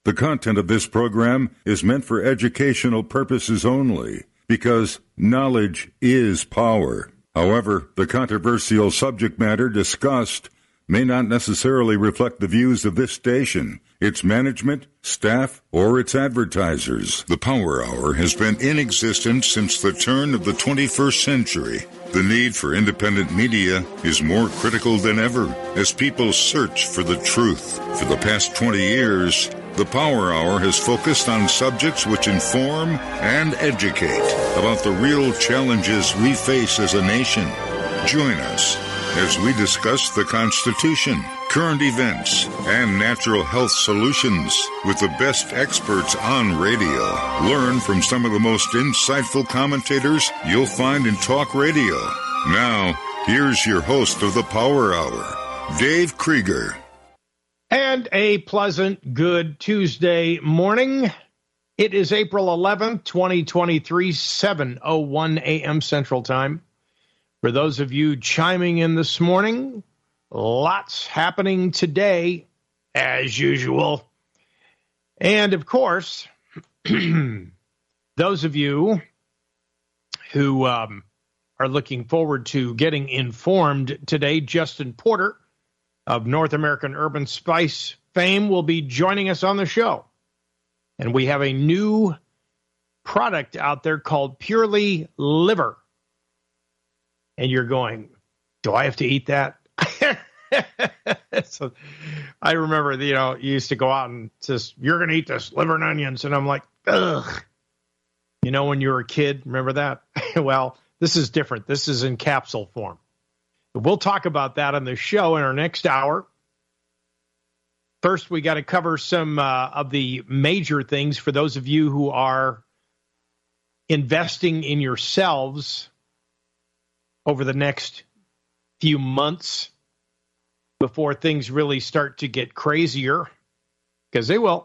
The content of this program is meant for educational purposes only, because knowledge is power. However, the controversial subject matter discussed may not necessarily reflect the views of this station, its management, staff, or its advertisers. The Power Hour has been in existence since the turn of the 21st century. The need for independent media is more critical than ever as people search for the truth. For the past 20 years, the Power Hour has focused on subjects which inform and educate about the real challenges we face as a nation. Join us as we discuss the Constitution, current events, and natural health solutions with the best experts on radio. Learn from some of the most insightful commentators you'll find in talk radio. Now, here's your host of the Power Hour, Dave Krieger. And a pleasant, good Tuesday morning. It is April 11th, 2023, 7:01 a.m. Central Time. For those of you chiming in this morning, lots happening today, as usual. And, of course, those of you who are looking forward to getting informed today, Justin Porter of North American Urban Spice fame will be joining us on the show. And we have a new product out there called Purely Liver. And you're going, do I have to eat that? So I remember, you used to go out and just, you're going to eat this liver and onions. And I'm like, ugh. When you were a kid, remember that? Well, this is different. This is in capsule form. We'll talk about that on the show in our next hour. First, we got to cover some of the major things for those of you who are investing in yourselves over the next few months before things really start to get crazier, because they will.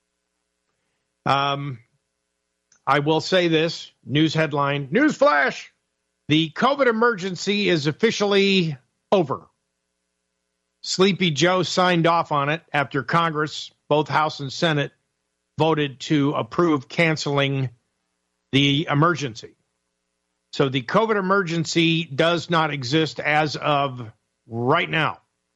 I will say this, news headline, news flash. The COVID emergency is officially over. Sleepy Joe signed off on it after Congress, both House and Senate, voted to approve canceling the emergency. So the COVID emergency does not exist as of right now.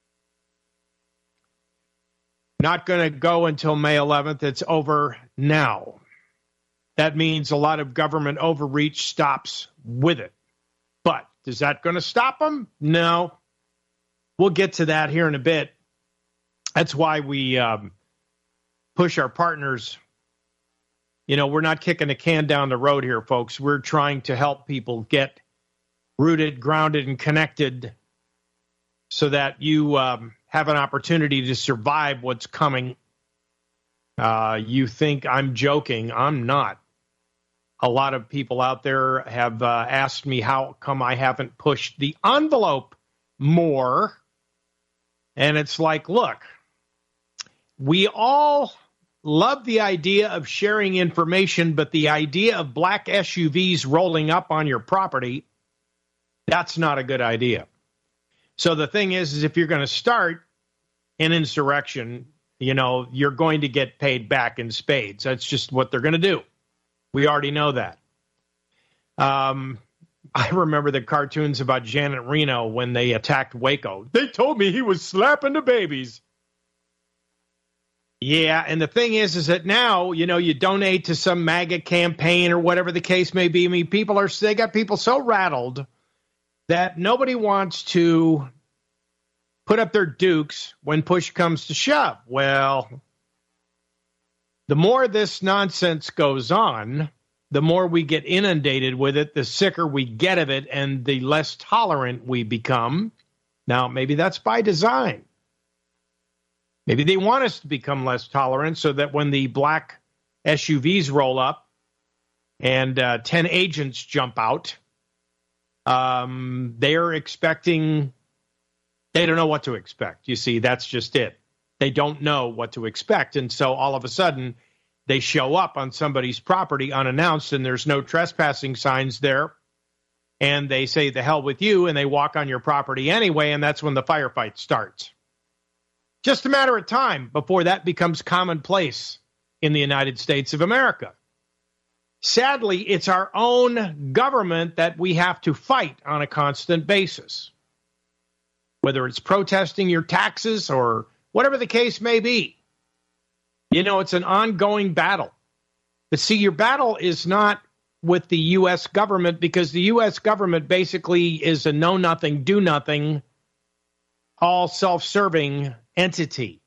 Not going to go until May 11th. It's over now. That means a lot of government overreach stops with it. But is that going to stop them? No. We'll get to that here in a bit. That's why we push our partners. We're not kicking a can down the road here, folks. We're trying to help people get rooted, grounded, and connected so that you have an opportunity to survive what's coming. You think I'm joking. I'm not. A lot of people out there have asked me how come I haven't pushed the envelope more. And it's like, look, we all love the idea of sharing information, but the idea of black SUVs rolling up on your property, that's not a good idea. So the thing is if you're going to start an insurrection, you're going to get paid back in spades. That's just what they're going to do. We already know that. I remember the cartoons about Janet Reno when they attacked Waco. They told me he was slapping the babies. Yeah, and the thing is that now, you donate to some MAGA campaign or whatever the case may be. I mean, they got people so rattled that nobody wants to put up their dukes when push comes to shove. Well, the more this nonsense goes on, the more we get inundated with it, the sicker we get of it, and the less tolerant we become. Now, maybe that's by design. Maybe they want us to become less tolerant so that when the black SUVs roll up and 10 agents jump out, they're expecting, they don't know what to expect. You see, that's just it. They don't know what to expect. And so all of a sudden, they show up on somebody's property unannounced, and there's no trespassing signs there. And they say, the hell with you, and they walk on your property anyway, and that's when the firefight starts. Just a matter of time before that becomes commonplace in the United States of America. Sadly, it's our own government that we have to fight on a constant basis, whether it's protesting your taxes or whatever the case may be. You know, it's an ongoing battle. But see, your battle is not with the U.S. government, because the U.S. government basically is a know-nothing, do-nothing, all self-serving entity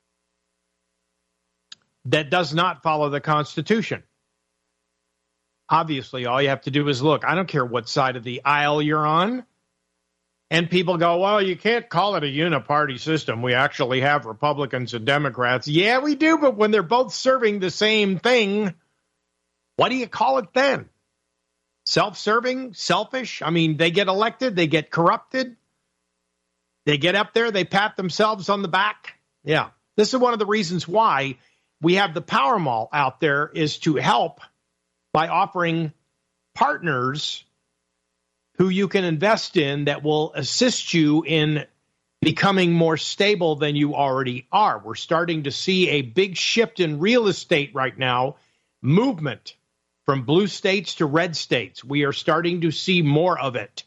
that does not follow the Constitution. Obviously, all you have to do is look. I don't care what side of the aisle you're on. And people go, well, you can't call it a uniparty system. We actually have Republicans and Democrats. Yeah, we do, but when they're both serving the same thing, what do you call it then? Self-serving? Selfish? I mean, they get elected, they get corrupted, they get up there, they pat themselves on the back. Yeah, this is one of the reasons why we have the Power Mall out there, is to help by offering partners who you can invest in that will assist you in becoming more stable than you already are. We're starting to see a big shift in real estate right now, movement from blue states to red states. We are starting to see more of it.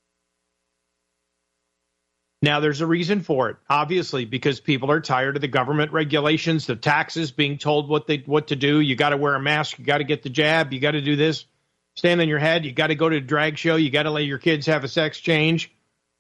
Now, there's a reason for it, obviously, because people are tired of the government regulations, the taxes, being told what to do. You got to wear a mask. You got to get the jab. You got to do this. Stand on your head. You got to go to a drag show. You got to let your kids have a sex change.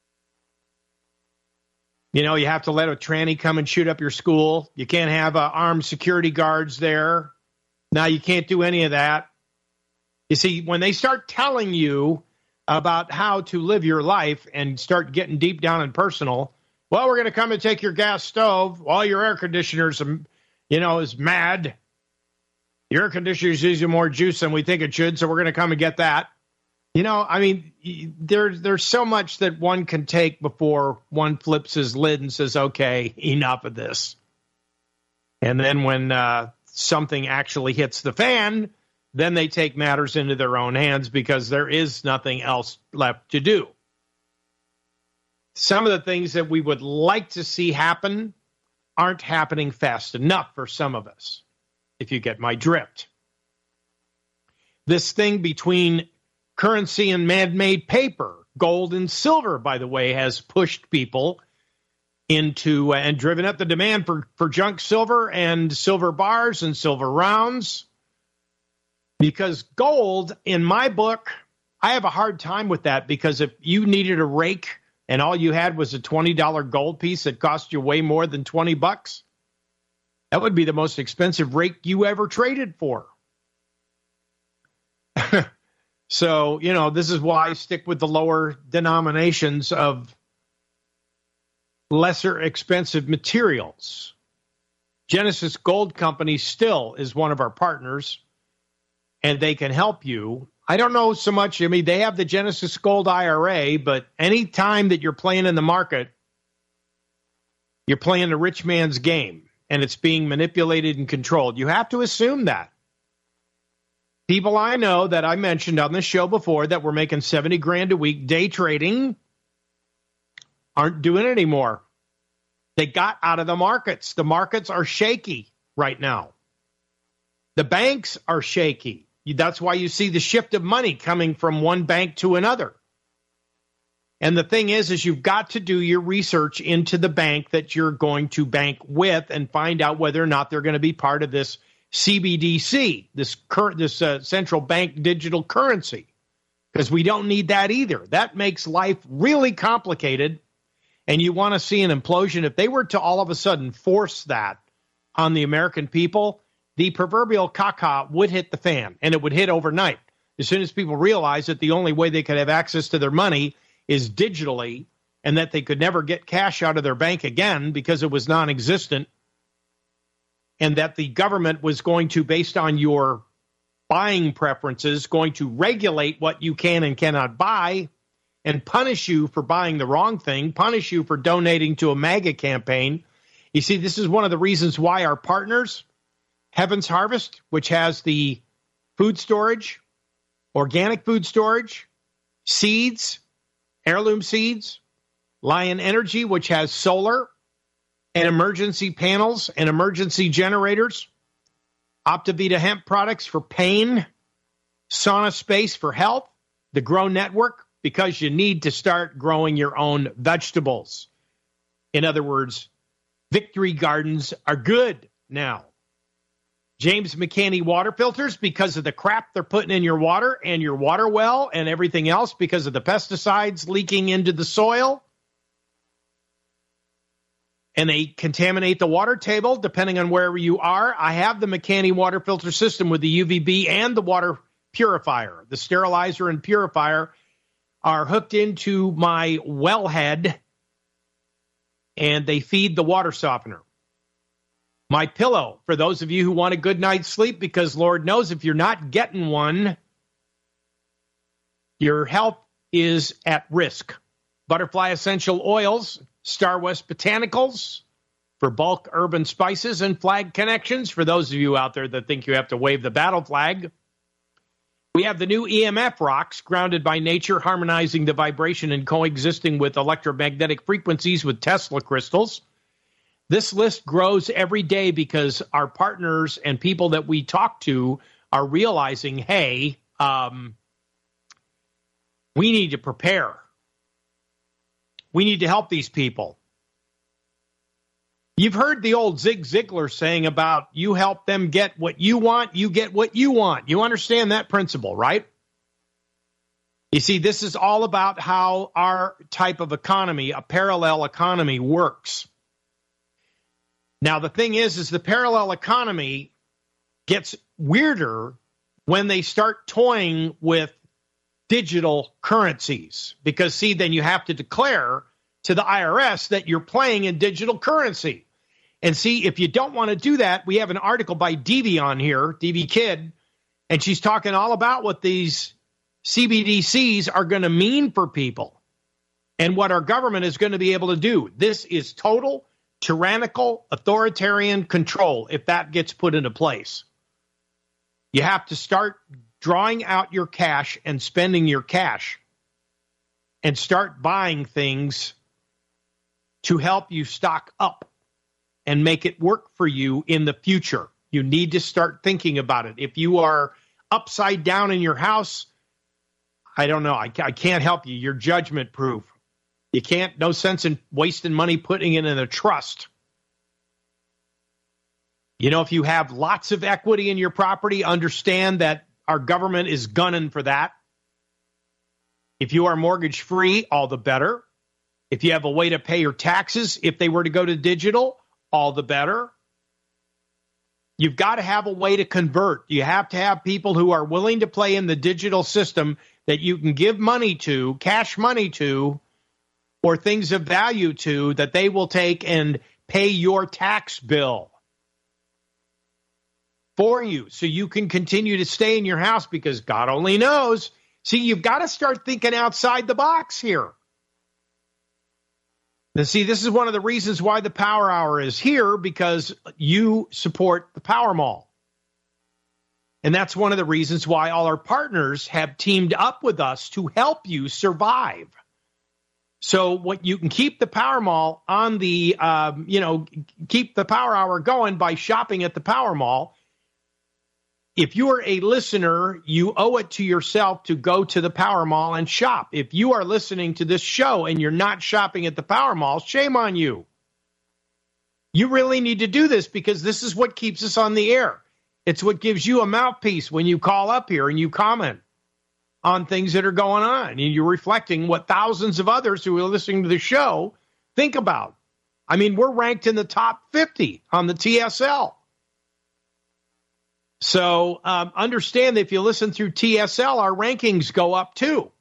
You know, you have to let a tranny come and shoot up your school. You can't have armed security guards there. Now you can't do any of that. You see, when they start telling you about how to live your life and start getting deep down and personal, well, we're going to come and take your gas stove. All your air conditioners, is mad. Your air conditioner's using more juice than we think it should, so we're going to come and get that. You know, I mean, there's so much that one can take before one flips his lid and says, okay, enough of this. And then when something actually hits the fan, then they take matters into their own hands, because there is nothing else left to do. Some of the things that we would like to see happen aren't happening fast enough for some of us, if you get my drift. This thing between currency and man-made paper, gold and silver, by the way, has pushed people into and driven up the demand for junk silver and silver bars and silver rounds. Because gold, in my book, I have a hard time with that, because if you needed a rake and all you had was a $20 gold piece that cost you way more than $20, that would be the most expensive rake you ever traded for. So, this is why I stick with the lower denominations of lesser expensive materials. Genesis Gold Company still is one of our partners, and they can help you. I don't know so much. I mean, they have the Genesis Gold IRA, but any time that you're playing in the market, you're playing the rich man's game, and it's being manipulated and controlled. You have to assume that. People I know that I mentioned on this show before that were making $70,000 a week day trading aren't doing it anymore. They got out of the markets. The markets are shaky right now. The banks are shaky. That's why you see the shift of money coming from one bank to another. And the thing is you've got to do your research into the bank that you're going to bank with and find out whether or not they're going to be part of this CBDC, this central bank digital currency, because we don't need that either. That makes life really complicated, and you want to see an implosion. If they were to all of a sudden force that on the American people, the proverbial caca would hit the fan, and it would hit overnight. As soon as people realize that the only way they could have access to their money is digitally, and that they could never get cash out of their bank again because it was non-existent, and that the government was going to, based on your buying preferences, going to regulate what you can and cannot buy and punish you for buying the wrong thing, punish you for donating to a MAGA campaign. You see, this is one of the reasons why our partners, Heaven's Harvest, which has the food storage, organic food storage, seeds, heirloom seeds, Lion Energy, which has solar and emergency panels and emergency generators, Optivita hemp products for pain, Sauna Space for health, the Grow Network, because you need to start growing your own vegetables. In other words, Victory Gardens are good now. James McCanney water filters because of the crap they're putting in your water and your water well and everything else because of the pesticides leaking into the soil. And they contaminate the water table depending on wherever you are. I have the McCanney water filter system with the UVB and the water purifier. The sterilizer and purifier are hooked into my wellhead, and they feed the water softener. My pillow, for those of you who want a good night's sleep, because Lord knows if you're not getting one, your health is at risk. Butterfly Essential Oils, Star West Botanicals for bulk urban spices, and Flag Connections for those of you out there that think you have to wave the battle flag. We have the new EMF rocks, grounded by nature, harmonizing the vibration and coexisting with electromagnetic frequencies with Tesla crystals. This list grows every day because our partners and people that we talk to are realizing, hey, we need to prepare. We need to help these people. You've heard the old Zig Ziglar saying about you help them get what you want, you get what you want. You understand that principle, right? You see, this is all about how our type of economy, a parallel economy, works. Now, the thing is the parallel economy gets weirder when they start toying with digital currencies. Because, see, then you have to declare to the IRS that you're playing in digital currency. And see, if you don't want to do that, we have an article by Devi on here, Devi Kidd, and she's talking all about what these CBDCs are going to mean for people and what our government is going to be able to do. This is total tyrannical, authoritarian control if that gets put into place. You have to start drawing out your cash and spending your cash and start buying things to help you stock up and make it work for you in the future. You need to start thinking about it. If you are upside down in your house, I don't know. I can't help you. You're judgment proof. You can't, no sense in wasting money putting it in a trust. You know, if you have lots of equity in your property, understand that our government is gunning for that. If you are mortgage free, all the better. If you have a way to pay your taxes, if they were to go to digital, all the better. You've got to have a way to convert. You have to have people who are willing to play in the digital system that you can give money to, cash money to, or things of value to, that they will take and pay your tax bill for you so you can continue to stay in your house, because God only knows. See, you've got to start thinking outside the box here. Now, see, this is one of the reasons why the Power Hour is here, because you support the Power Mall. And that's one of the reasons why all our partners have teamed up with us to help you survive. So what you can keep the Power Mall on the, keep the Power Hour going by shopping at the Power Mall. If you are a listener, you owe it to yourself to go to the Power Mall and shop. If you are listening to this show and you're not shopping at the Power Mall, shame on you. You really need to do this, because this is what keeps us on the air. It's what gives you a mouthpiece when you call up here and you comment on things that are going on. And you're reflecting what thousands of others who are listening to the show think about. I mean, we're ranked in the top 50 on the TSL. So understand that if you listen through TSL, our rankings go up too.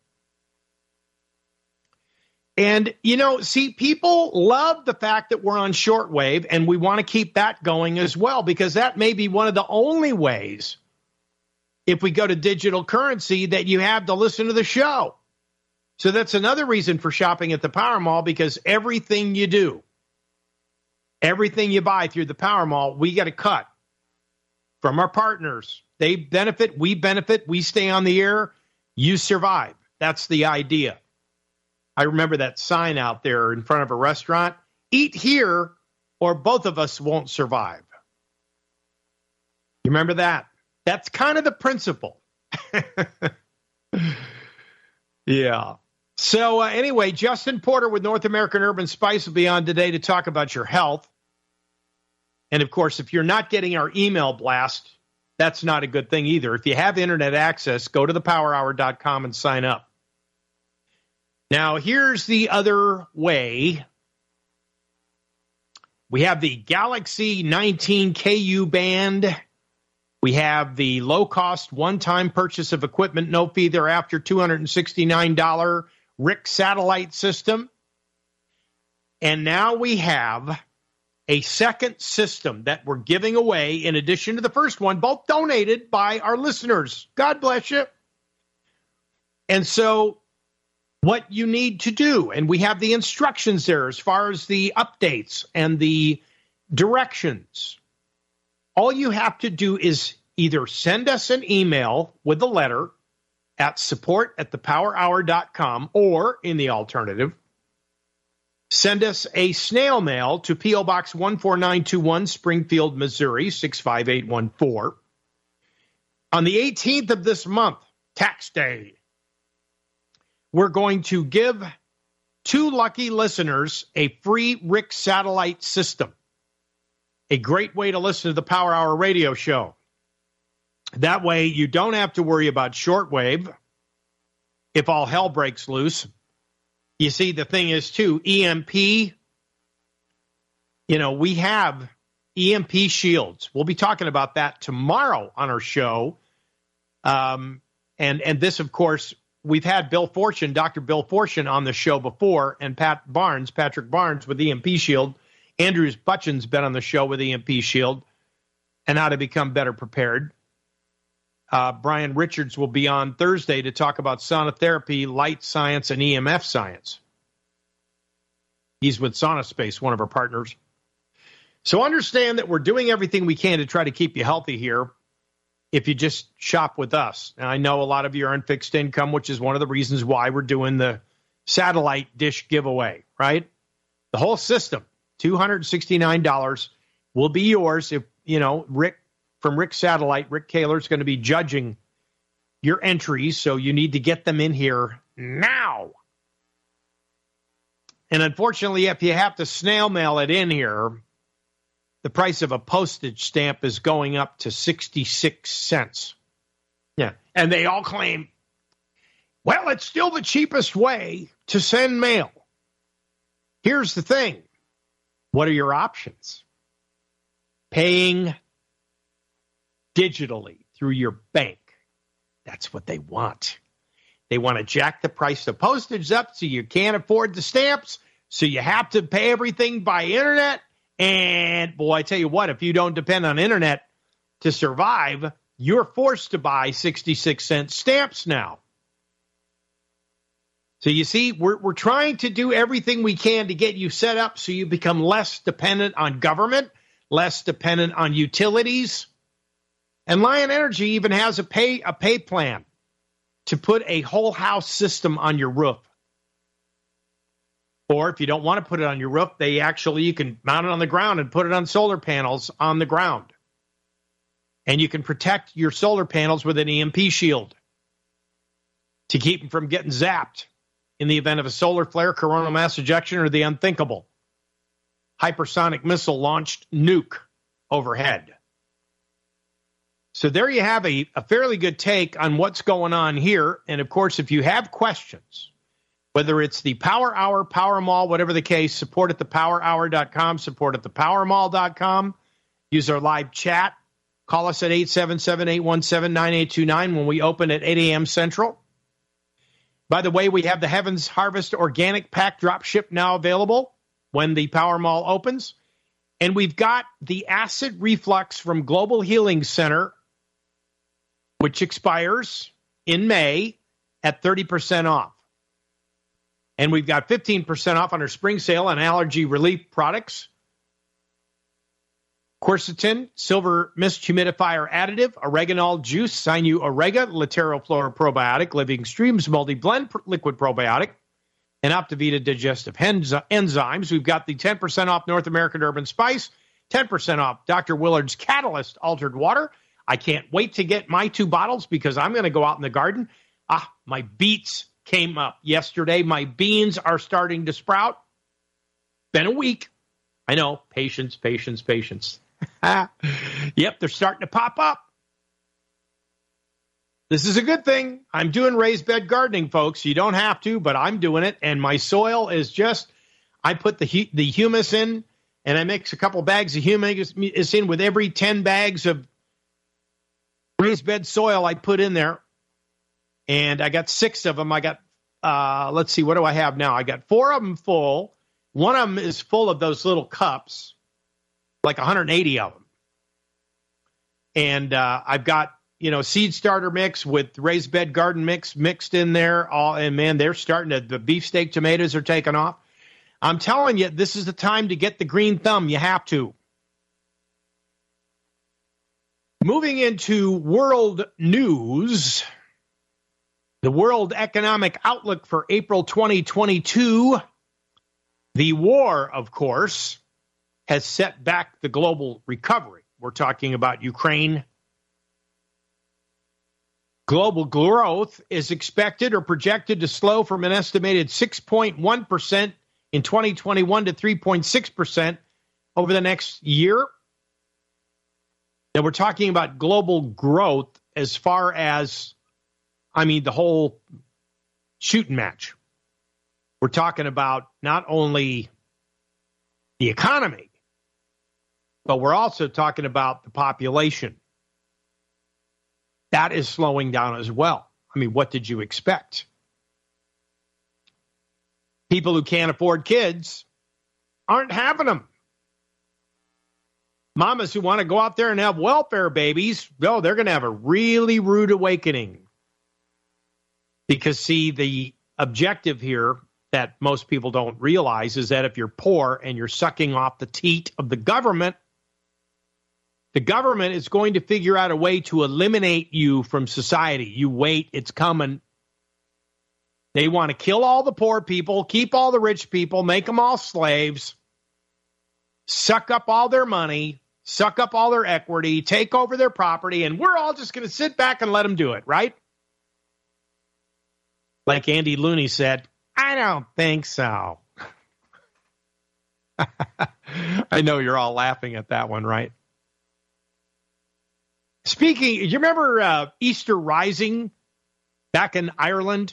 And, see, people love the fact that we're on shortwave, and we want to keep that going as well, because that may be one of the only ways, if we go to digital currency, that you have to listen to the show. So that's another reason for shopping at the Power Mall, because everything you do, everything you buy through the Power Mall, we get a cut from our partners. They benefit, we stay on the air, you survive. That's the idea. I remember that sign out there in front of a restaurant, eat here or both of us won't survive. You remember that? That's kind of the principle. Yeah. So anyway, Justin Porter with North American Herb and Spice will be on today to talk about your health. And, of course, if you're not getting our email blast, that's not a good thing either. If you have internet access, go to thepowerhour.com and sign up. Now, here's the other way. We have the Galaxy 19 KU band. We have the low-cost one-time purchase of equipment, no fee thereafter, $269 RIC satellite system. And now we have a second system that we're giving away in addition to the first one, both donated by our listeners. God bless you. And so what you need to do, and we have the instructions there as far as the updates and the directions. All you have to do is either send us an email with a letter at support@thepowerhour.com, or in the alternative, send us a snail mail to P.O. Box 14921, Springfield, Missouri, 65814. On the 18th of this month, tax day, we're going to give 2 lucky listeners a free RIC satellite system. A great way to listen to the Power Hour radio show. That way you don't have to worry about shortwave if all hell breaks loose. You see, the thing is, too, EMP, we have EMP shields. We'll be talking about that tomorrow on our show. And this, of course, we've had Dr. Bill Fortune on the show before, and Patrick Barnes with EMP shield. Andrews Butchin's been on the show with EMP shield and how to become better prepared. Brian Richards will be on Thursday to talk about sonotherapy, light science, and EMF science. He's with Sonospace, one of our partners. So understand that we're doing everything we can to try to keep you healthy here if you just shop with us. And I know a lot of you are on fixed income, which is one of the reasons why we're doing the satellite dish giveaway, right? The whole system, $269, will be yours if, Rick from Rick Satellite, Rick Kaler, is going to be judging your entries, so you need to get them in here now. And unfortunately, if you have to snail mail it in here, the price of a postage stamp is going up to 66 cents. Yeah, and they all claim, well, it's still the cheapest way to send mail. Here's the thing. What are your options? Paying digitally through your bank. That's what they want. They want to jack the price of postage up so you can't afford the stamps, so you have to pay everything by internet. And, boy, I tell you what, if you don't depend on internet to survive, you're forced to buy 66-cent stamps now. So you see, we're trying to do everything we can to get you set up so you become less dependent on government, less dependent on utilities. And Lion Energy even has a pay plan to put a whole house system on your roof. Or if you don't want to put it on your roof, you can mount it on the ground and put it on solar panels on the ground. And you can protect your solar panels with an EMP shield to keep them from getting zapped in the event of a solar flare, coronal mass ejection, or the unthinkable hypersonic missile launched nuke overhead. So there you have a fairly good take on what's going on here. And, of course, if you have questions, whether it's the Power Hour, Power Mall, whatever the case, support at thepowerhour.com, support at thepowermall.com. Use our live chat. Call us at 877-817-9829 when we open at 8 a.m. Central. By the way, we have the Heavens Harvest Organic Pack Drop Ship now available when the Power Mall opens. And we've got the Acid Reflux from Global Healing Center, which expires in May at 30% off. And we've got 15% off on our spring sale on allergy relief products. Quercetin, Silver Mist Humidifier Additive, Oreganol Juice, Sinu Orega, Lateroflora Probiotic, Living Streams Multi-Blend Liquid Probiotic, and Optivita Digestive Enzymes. We've got the 10% off North American Herb and Spice, 10% off Dr. Willard's Catalyst Altered Water, I can't wait to get my 2 bottles because I'm going to go out in the garden. My beets came up yesterday. My beans are starting to sprout. Been a week. I know. Patience. Yep, they're starting to pop up. This is a good thing. I'm doing raised bed gardening, folks. You don't have to, but I'm doing it. And my soil is just, I put the humus in, and I mix a couple bags of humus in with every 10 bags of raised bed soil I put in there. And I got 6 of them. I got, let's see, what do I have now? I got 4 of them full. One of them is full of those little cups, like 180 of them. And I've got, seed starter mix with raised bed garden mix mixed in there. And man, they're starting to, the beefsteak tomatoes are taking off. I'm telling you, this is the time to get the green thumb. You have to. Moving into world news, the World Economic Outlook for April 2022. The war, of course, has set back the global recovery. We're talking about Ukraine. Global growth is expected or projected to slow from an estimated 6.1% in 2021 to 3.6% over the next year. Now, we're talking about global growth as far as, the whole shooting match. We're talking about not only the economy, but we're also talking about the population. That is slowing down as well. What did you expect? People who can't afford kids aren't having them. Mamas who want to go out there and have welfare babies, they're going to have a really rude awakening. Because, see, the objective here that most people don't realize is that if you're poor and you're sucking off the teat of the government is going to figure out a way to eliminate you from society. You wait, it's coming. They want to kill all the poor people, keep all the rich people, make them all slaves, suck up all their money, suck up all their equity, take over their property, and we're all just going to sit back and let them do it, right? Like Andy Looney said, I don't think so. I know you're all laughing at that one, right? Speaking, do you remember Easter Rising back in Ireland,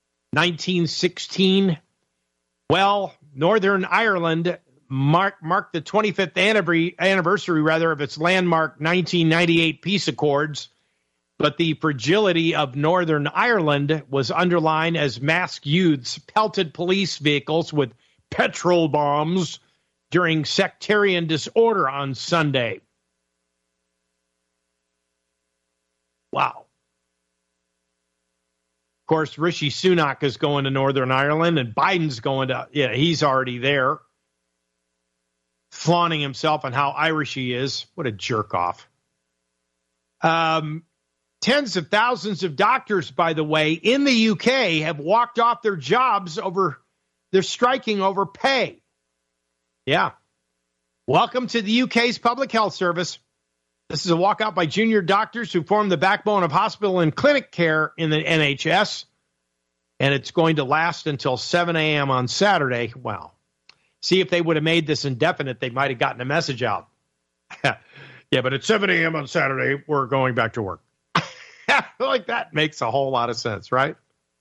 1916? Well, Northern Ireland marked the 25th anniversary of its landmark 1998 peace accords. But the fragility of Northern Ireland was underlined as masked youths pelted police vehicles with petrol bombs during sectarian disorder on Sunday. Wow. Of course, Rishi Sunak is going to Northern Ireland, and Biden's going to, he's already there, flaunting himself on how Irish he is. What a jerk off. Tens of thousands of doctors, by the way, in the UK have walked off their jobs they're striking over pay. Yeah. Welcome to the UK's public health service. This is a walkout by junior doctors who form the backbone of hospital and clinic care in the NHS. And it's going to last until 7 a.m. on Saturday. Well, see, if they would have made this indefinite, they might have gotten a message out. Yeah, but at 7 a.m. on Saturday, we're going back to work. Like that makes a whole lot of sense, right?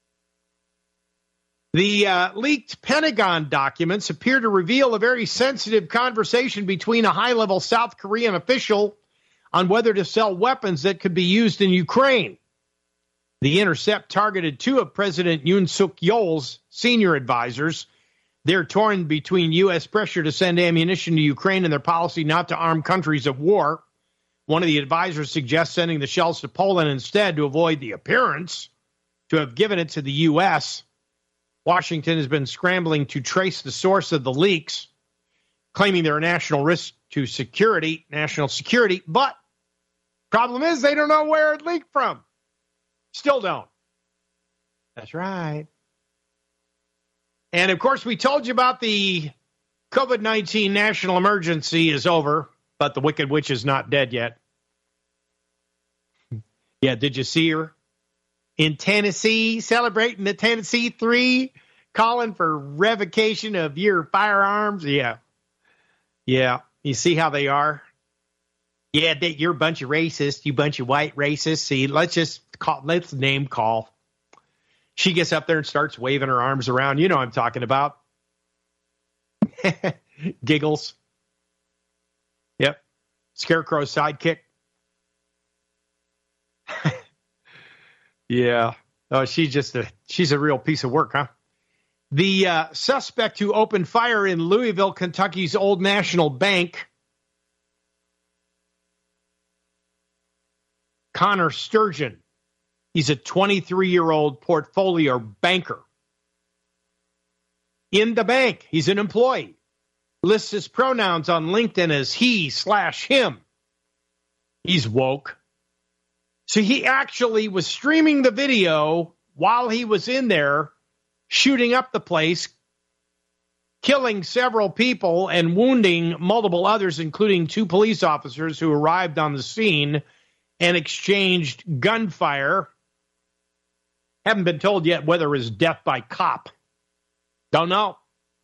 The leaked Pentagon documents appear to reveal a very sensitive conversation between a high-level South Korean official on whether to sell weapons that could be used in Ukraine. The intercept targeted 2 of President Yoon Suk-yeol's senior advisors. They're torn between U.S. pressure to send ammunition to Ukraine and their policy not to arm countries of war. One of the advisors suggests sending the shells to Poland instead to avoid the appearance to have given it to the U.S. Washington has been scrambling to trace the source of the leaks, claiming they're a national risk to national security, but problem is they don't know where it leaked from. Still don't. That's right. And, of course, we told you about the COVID-19 national emergency is over, but the Wicked Witch is not dead yet. Yeah, did you see her in Tennessee celebrating the Tennessee 3, calling for revocation of your firearms? Yeah. You see how they are? Yeah, you're a bunch of racists, you bunch of white racists. See, let's name call. She gets up there and starts waving her arms around. You know what I'm talking about. Giggles. Yep. Scarecrow sidekick. Yeah. Oh, she's a real piece of work, huh? The suspect who opened fire in Louisville, Kentucky's Old National Bank, Connor Sturgeon. He's a 23-year-old portfolio banker. In the bank, he's an employee. Lists his pronouns on LinkedIn as he/him. He's woke. So he actually was streaming the video while he was in there, shooting up the place, killing several people and wounding multiple others, including 2 police officers who arrived on the scene and exchanged gunfire. Haven't been told yet whether it was death by cop. Don't know.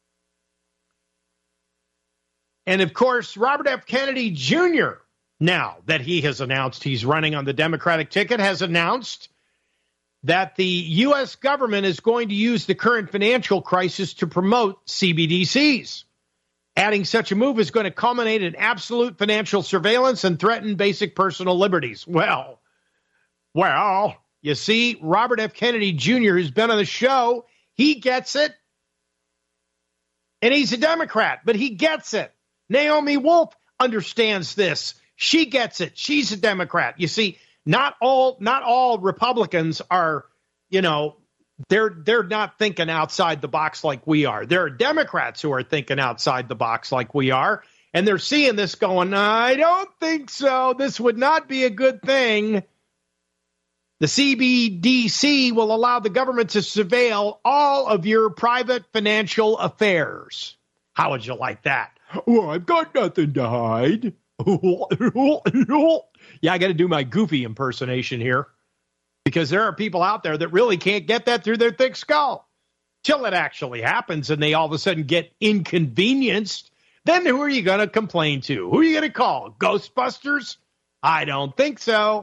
And, of course, Robert F. Kennedy Jr., now that he has announced he's running on the Democratic ticket, has announced that the U.S. government is going to use the current financial crisis to promote CBDCs. Adding such a move is going to culminate in absolute financial surveillance and threaten basic personal liberties. Well, you see, Robert F. Kennedy Jr., who's been on the show, he gets it. And he's a Democrat, but he gets it. Naomi Wolf understands this. She gets it. She's a Democrat. You see, not all Republicans are, they're not thinking outside the box like we are. There are Democrats who are thinking outside the box like we are, and they're seeing this going, I don't think so. This would not be a good thing. The CBDC will allow the government to surveil all of your private financial affairs. How would you like that? Well, I've got nothing to hide. Yeah, I got to do my Goofy impersonation here, because there are people out there that really can't get that through their thick skull. Till it actually happens and they all of a sudden get inconvenienced, then who are you going to complain to? Who are you going to call? Ghostbusters? I don't think so.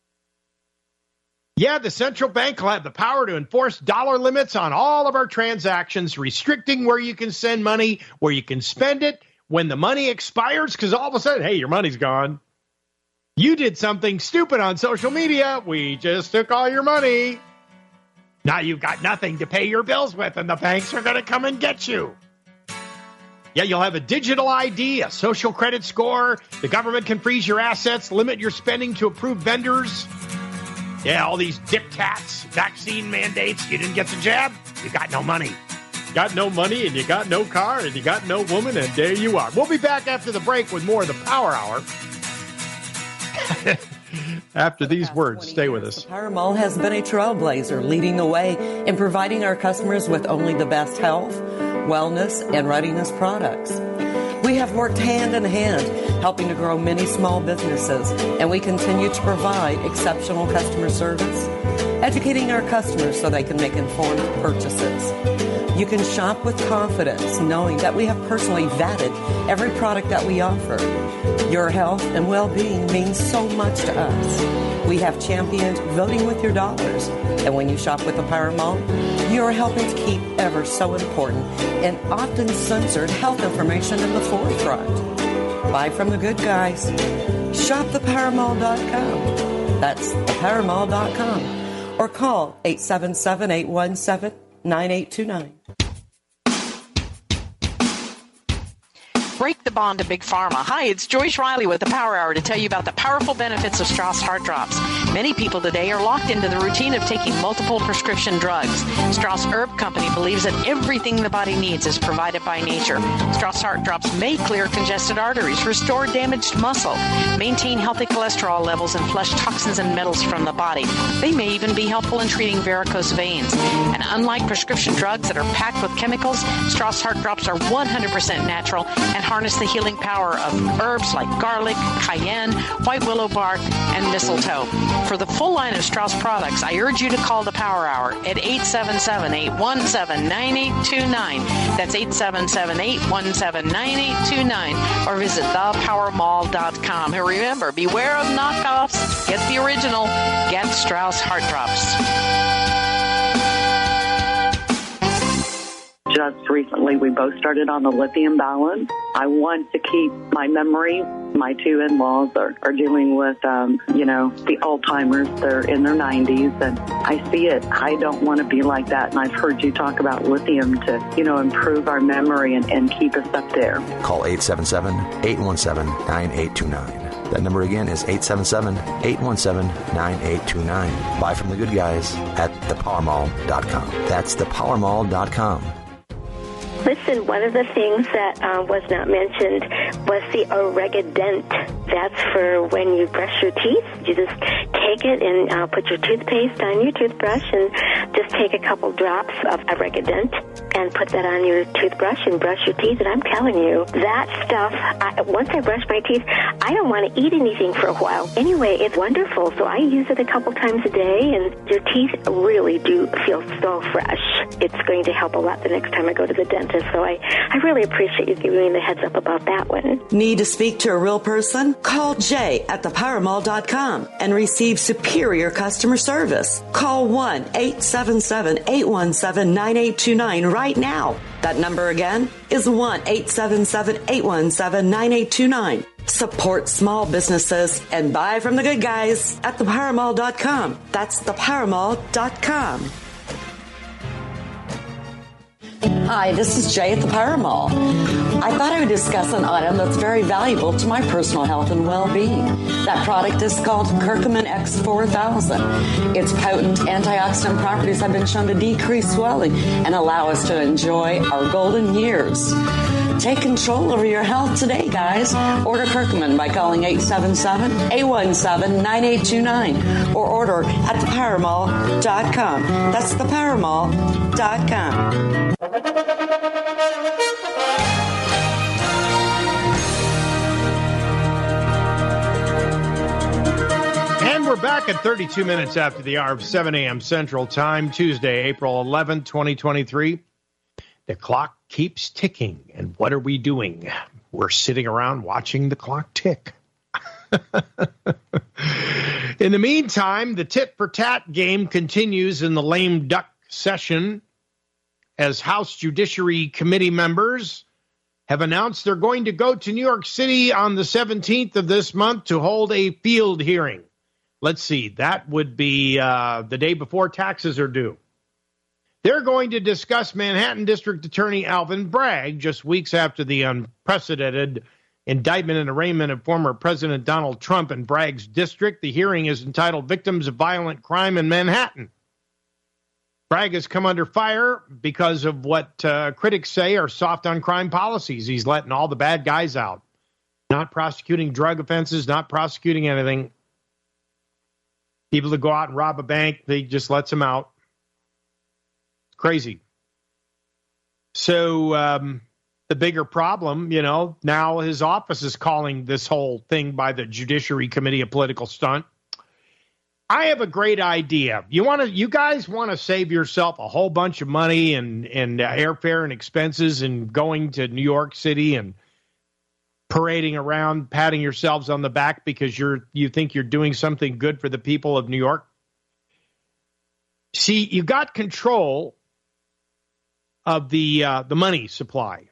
Yeah, the central bank will have the power to enforce dollar limits on all of our transactions, restricting where you can send money, where you can spend it, when the money expires, because all of a sudden, hey, your money's gone. You did something stupid on social media. We just took all your money. Now you've got nothing to pay your bills with, and the banks are going to come and get you. Yeah, you'll have a digital ID, a social credit score. The government can freeze your assets, limit your spending to approved vendors. Yeah, all these diktats, vaccine mandates. You didn't get the jab, you got no money. Got no money, and you got no car, and you got no woman, and there you are. We'll be back after the break with more of the Power Hour. After these words, stay with us. The Power Mall has been a trailblazer, leading the way in providing our customers with only the best health, wellness, and readiness products. We have worked hand in hand, helping to grow many small businesses, and we continue to provide exceptional customer service, educating our customers so they can make informed purchases. You can shop with confidence, knowing that we have personally vetted every product that we offer. Your health and well-being means so much to us. We have championed voting with your dollars. And when you shop with the Power Mall, you are helping to keep ever so important and often censored health information in the forefront. Buy from the good guys. Shop thepowermall.com. That's thepowermall.com. Or call 877-817-9829. Break the bond to Big Pharma. Hi, it's Joyce Riley with the Power Hour to tell you about the powerful benefits of Strauss Heart Drops. Many people today are locked into the routine of taking multiple prescription drugs. Strauss Herb Company believes that everything the body needs is provided by nature. Strauss Heart Drops may clear congested arteries, restore damaged muscle, maintain healthy cholesterol levels, and flush toxins and metals from the body. They may even be helpful in treating varicose veins. And unlike prescription drugs that are packed with chemicals, Strauss Heart Drops are 100% natural and and harness the healing power of herbs like garlic, cayenne, white willow bark, and mistletoe. For the full line of Strauss products, I urge you to call the Power Hour at 877-817-9829. That's 877-817-9829. Or visit thepowermall.com. And remember, beware of knockoffs. Get the original. Get Strauss Heart Drops. Just recently, we both started on the lithium balance. I want to keep my memory. My two in-laws are dealing with, the Alzheimer's. They're in their 90s, and I see it. I don't want to be like that, and I've heard you talk about lithium to, improve our memory and keep us up there. Call 877-817-9829. That number again is 877-817-9829. Buy from the good guys at thepowermall.com. That's thepowermall.com. Listen, one of the things that was not mentioned was the Oregadent. That's for when you brush your teeth. You just take it and put your toothpaste on your toothbrush and just take a couple drops of Oregadent and put that on your toothbrush and brush your teeth. And I'm telling you, that stuff, once I brush my teeth, I don't want to eat anything for a while. Anyway, it's wonderful. So I use it a couple times a day, and your teeth really do feel so fresh. It's going to help a lot the next time I go to the dentist. So I really appreciate you giving me the heads up about that one. Need to speak to a real person? Call Jay at thepowermall.com and receive superior customer service. Call 1-877-817-9829 right now. That number again is 1-877-817-9829. Support small businesses and buy from the good guys at thepowermall.com. That's thepowermall.com. Hi, this is Jay at the Power Mall. I thought I would discuss an item that's very valuable to my personal health and well-being. That product is called Curcumin X4000. Its potent antioxidant properties have been shown to decrease swelling and allow us to enjoy our golden years. Take control over your health today, guys. Order Curcumin by calling 877-817-9829 or order at thepowermall.com. That's thepowermall.com. And we're back at 32 minutes after the hour of 7 a.m. Central Time, Tuesday, April 11, 2023. The clock keeps ticking. And what are we doing? We're sitting around watching the clock tick. In the meantime, the tit-for-tat game continues in the lame duck session as House Judiciary Committee members have announced they're going to go to New York City on the 17th of this month to hold a field hearing. Let's see, that would be the day before taxes are due. They're going to discuss Manhattan District Attorney Alvin Bragg just weeks after the unprecedented indictment and arraignment of former President Donald Trump in Bragg's district. The hearing is entitled Victims of Violent Crime in Manhattan. Bragg has come under fire because of what critics say are soft on crime policies. He's letting all the bad guys out, not prosecuting drug offenses, not prosecuting anything. People that go out and rob a bank, they just lets them out. Crazy. So the bigger problem, now his office is calling this whole thing by the Judiciary Committee a political stunt. I have a great idea. You guys want to save yourself a whole bunch of money and airfare and expenses and going to New York City and parading around, patting yourselves on the back because you think you're doing something good for the people of New York. See, you got control of the money supply.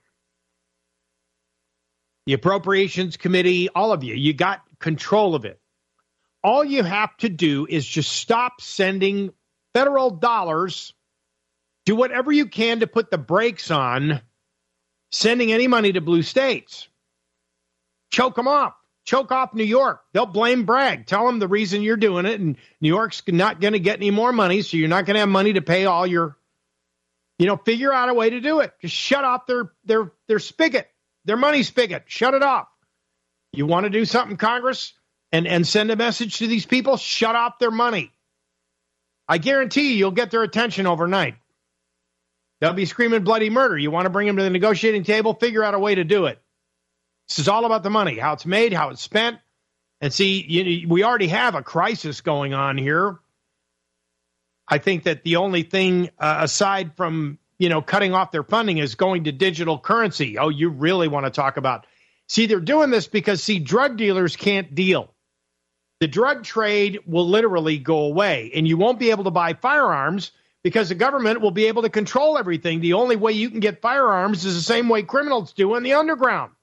The Appropriations Committee, all of you got control of it. All you have to do is just stop sending federal dollars. Do whatever you can to put the brakes on sending any money to blue states. Choke them off. Choke off New York. They'll blame Bragg. Tell them the reason you're doing it, and New York's not going to get any more money, so you're not going to have money to pay all your, figure out a way to do it. Just shut off their spigot, their money spigot. Shut it off. You want to do something, Congress? And send a message to these people, shut off their money. I guarantee you'll get their attention overnight. They'll be screaming bloody murder. You want to bring them to the negotiating table? Figure out a way to do it. This is all about the money, how it's made, how it's spent. And see, we already have a crisis going on here. I think that the only thing aside from, cutting off their funding is going to digital currency. Oh, you really want to talk about. See, they're doing this because, drug dealers can't deal. The drug trade will literally go away, and you won't be able to buy firearms because the government will be able to control everything. The only way you can get firearms is the same way criminals do in the underground.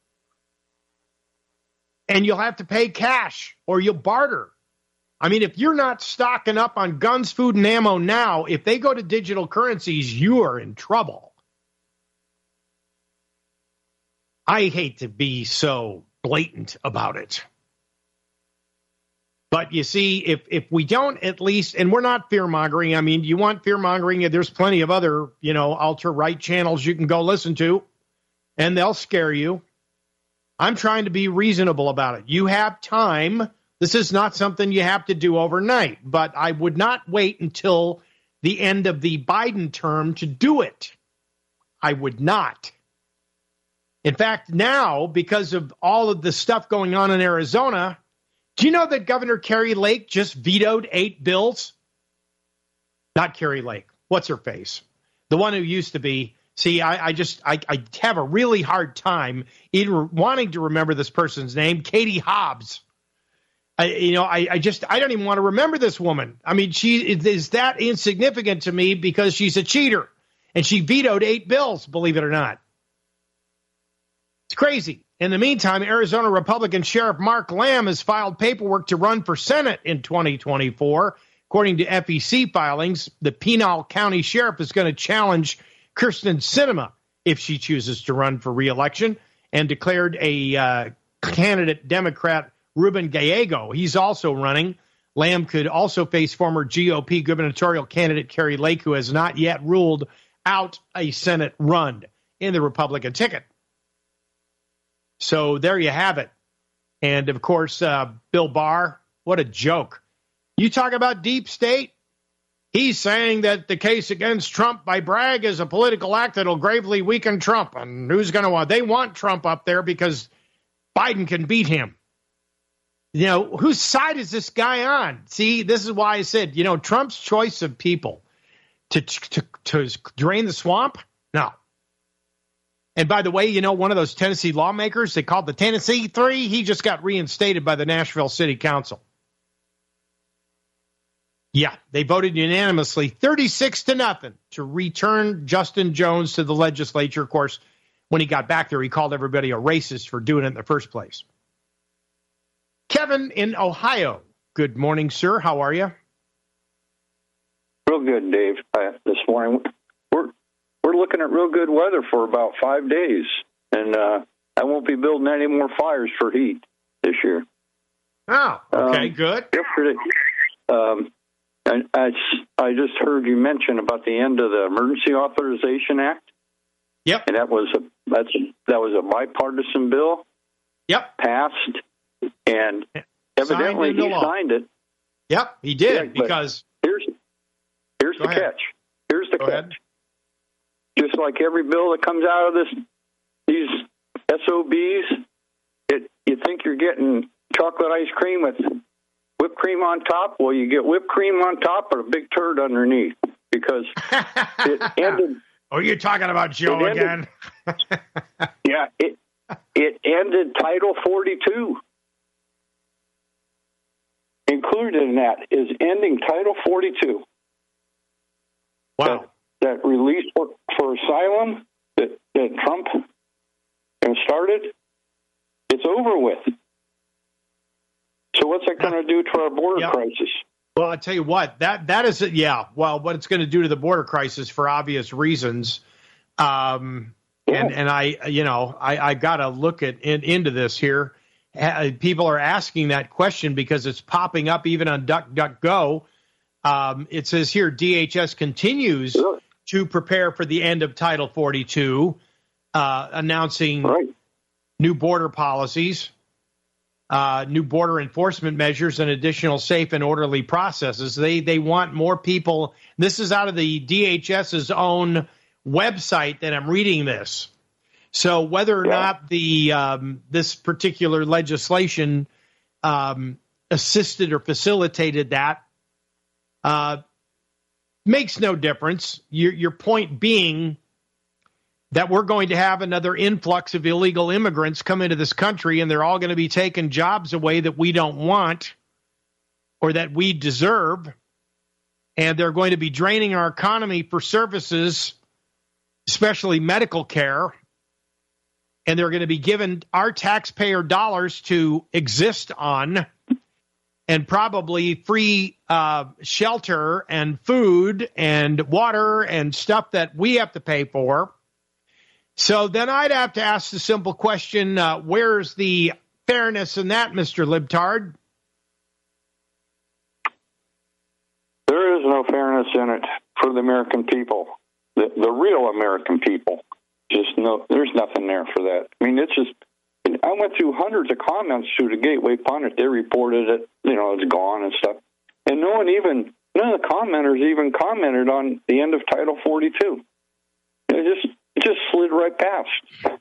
And you'll have to pay cash or you'll barter. I mean, if you're not stocking up on guns, food, and ammo now, if they go to digital currencies, you are in trouble. I hate to be so blatant about it. But you see, if we don't at least, and we're not fear-mongering, I mean, you want fear-mongering, there's plenty of other, ultra-right channels you can go listen to, and they'll scare you. I'm trying to be reasonable about it. You have time. This is not something you have to do overnight, but I would not wait until the end of the Biden term to do it. I would not. In fact, now, because of all of the stuff going on in Arizona, do you know that Governor Carrie Lake just vetoed 8 bills? Not Carrie Lake. What's her face? The one who used to be. See, I have a really hard time even wanting to remember this person's name, Katie Hobbs. I don't even want to remember this woman. I mean, she is that insignificant to me because she's a cheater, and she vetoed 8 bills, believe it or not. It's crazy. In the meantime, Arizona Republican Sheriff Mark Lamb has filed paperwork to run for Senate in 2024. According to FEC filings, the Pinal County Sheriff is going to challenge Kirsten Sinema if she chooses to run for re-election, and declared a candidate Democrat Ruben Gallego. He's also running. Lamb could also face former GOP gubernatorial candidate Carrie Lake, who has not yet ruled out a Senate run in the Republican ticket. So there you have it. And, of course, Bill Barr, what a joke. You talk about deep state. He's saying that the case against Trump by Bragg is a political act that will gravely weaken Trump. And who's going to want? They want Trump up there because Biden can beat him. Whose side is this guy on? See, this is why I said, Trump's choice of people to drain the swamp? No. And by the way, one of those Tennessee lawmakers they called the Tennessee Three, he just got reinstated by the Nashville City Council. Yeah, they voted unanimously 36-0 to return Justin Jones to the legislature. Of course, when he got back there, he called everybody a racist for doing it in the first place. Kevin in Ohio. Good morning, sir. How are you? Real good, Dave. This morning, we're looking at real good weather for about 5 days, and I won't be building any more fires for heat this year. Oh, okay, good. Yesterday, I just heard you mention about the end of the Emergency Authorization Act. Yep. And that was a bipartisan bill. Yep. Passed, and evidently he signed it. Yep, he did, because here's the catch. Here's the catch. Ahead. Just like every bill that comes out of these SOBs, you think you're getting chocolate ice cream with whipped cream on top. Well, you get whipped cream on top or a big turd underneath, because it ended. Oh, you're talking about Joe again? Yeah, it ended Title 42. Included in that is ending Title 42. Wow. That release for asylum that Trump started, it's over with. So what's that going to do to our border crisis? Well, I tell you what, that is it. Yeah. Well, what it's going to do to the border crisis for obvious reasons. And I got to look into this here. People are asking that question because it's popping up even on DuckDuckGo. It says here, DHS continues to prepare for the end of Title 42, announcing new border policies, new border enforcement measures, and additional safe and orderly processes. They want more people. This is out of the DHS's own website that I'm reading this. So whether or not the this particular legislation assisted or facilitated that makes no difference. Your point being that we're going to have another influx of illegal immigrants come into this country, and they're all going to be taking jobs away that we don't want or that we deserve, and they're going to be draining our economy for services, especially medical care, and they're going to be given our taxpayer dollars to exist on, and probably free shelter and food and water and stuff that we have to pay for. So then I'd have to ask the simple question, where's the fairness in that, Mr. Libtard? There is no fairness in it for the American people, the real American people. There's nothing there for that. I mean, it's just, I went through hundreds of comments through the Gateway Pundit. They reported it, it's gone and stuff. And none of the commenters even commented on the end of Title 42. It just slid right past.